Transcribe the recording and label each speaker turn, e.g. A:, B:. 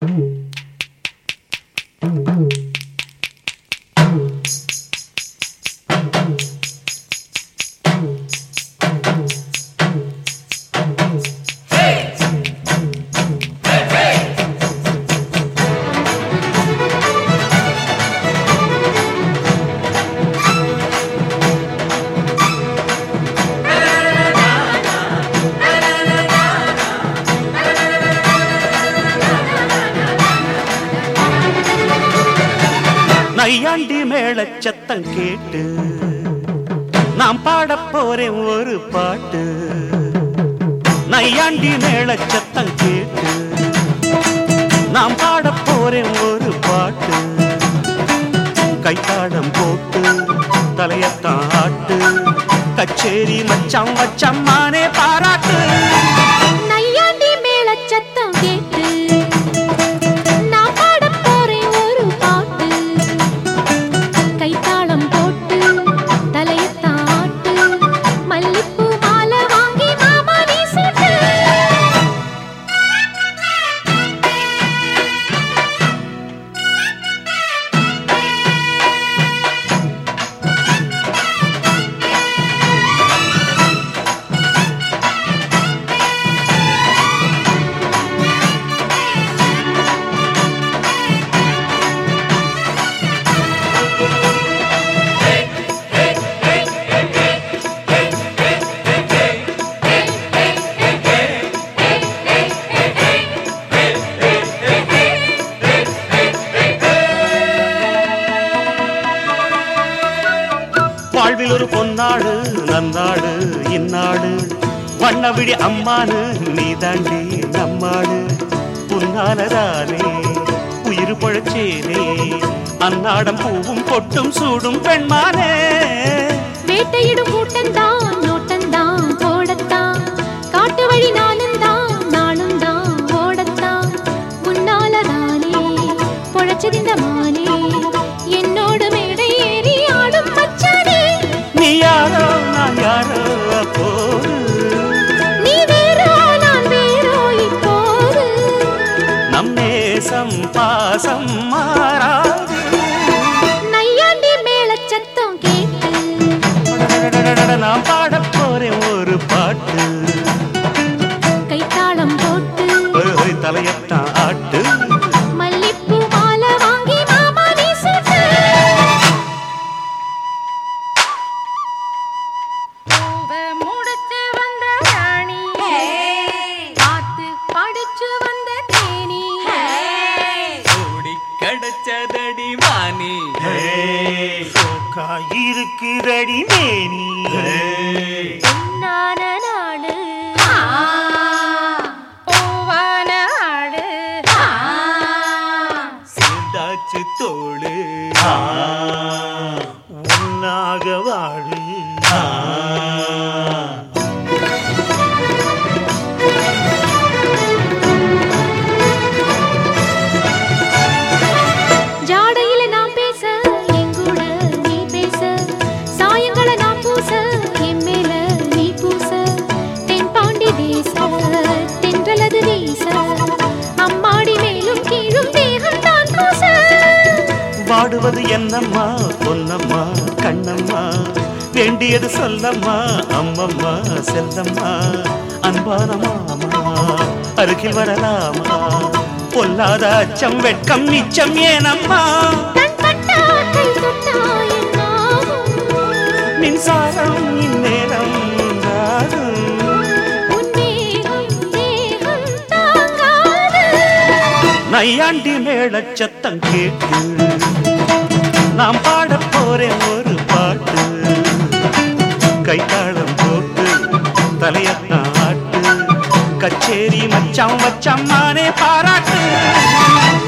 A: நையாண்டி மேளச் சத்தம் கேட்டு நாம் பாடப் போறேன் ஒரு பாட்டு. நையாண்டி மேளச் சத்தம் கேட்டு நாம் பாடப் போறேன் ஒரு பாட்டு. கைத்தாளம் போட்டு தலையத்தான் ஆட்டு, கச்சேரி மச்சான் வச்சம்மானே பாராட்டு.
B: நையாண்டி மேளச் சத்தம் கேட்டு நான் பாடப் போறேன் ஒரு பாட்டு. கைத்தாளம் போட்டு தலையத்தான் ஆட்டு, மல்லிப்பூ மாலை வாங்கி மாமா நீ சூட்டு.
A: வாழ்வில் ஒரு பொன்னாடு நன்னாடு இந்நாடு, வண்ணவிடி அம்மானு நீ தாண்டி நம்மாடு. புன்னாலதானே உயிர் பொழச்சேனே, அந்நாடம் பூவும் பொட்டும் சூடும் பெண்மானே.
B: வேட்டையிடும் கூட்டந்தான் நோட்டந்தான் போடத்தான், காட்டு வழி நானுந்தான் நானும் தான் ஓடத்தான். முன்னாலதானே பொழச்சதிந்த மானே, என்னோடு மேடை ஏறி ஆடும் மச்சானே.
A: நீ யாரோ நான் யாரோ அப்போது,
B: நீ வேறோ நான் வேறோ இப்போது.
A: நம் நேசம் பாசம் மாறாது.
B: நையாண்டி மேளச் சத்தம் கேட்டு
A: நான் பாடப் போறேன் ஒரு பாட்டு.
B: கைத்தாளம் போட்டு
A: தலையத்தான் ஆட்டு,
B: மல்லிப்பூ மாலை வாங்கி மாமா நீ சூட்டு. முடிச்சு வந்த ராணி, பார்த்து படிச்சு வந்த தேனி,
C: ஓடி கடச்சதடி வாணி,
A: இருக்குதடி மேனி.
B: பொன்னான நாடு பூவான ஆடு,
A: சேர்ந்தாச்சு தோளு உன்னாக வாழு.
B: ஜாடையில நான் பேச எங்கூட நீ பேச, சாயங்களை நான் பூச என் மேல நீ பூச. தென்பாண்டி தேச தென்றலது வீச, அம்மாடி மேலும் கீழும் தேகம் தான் கூச.
A: வாடுவது என்னம்மா பொன்னம்மா கண்ணம்மா, வேண்டியது சொல்லம்மா அம்மம்மா செல்லம்மா. அன்பான மாமா அருகில் வரலாமா, பொல்லாத அச்சம் வெட்கம் மிச்சம் ஏனம்மா.
B: கண் பட்டா கை தொட்டா என்னாகும்,
A: மின்சாரம் இந்நேரம் உண்டாகும்.
B: உன் தேகம் தேகம் தாங்காது.
A: நையாண்டி மேளச் சத்தம் கேட்டு நாம் பாடப் போறேன் ஒரு பாட்டு. கைத்தாளம் போட்டு தலையத்தான் ஆட்டு, கச்சேரி மச்சான் வச்சம்மானே பாராட்டு.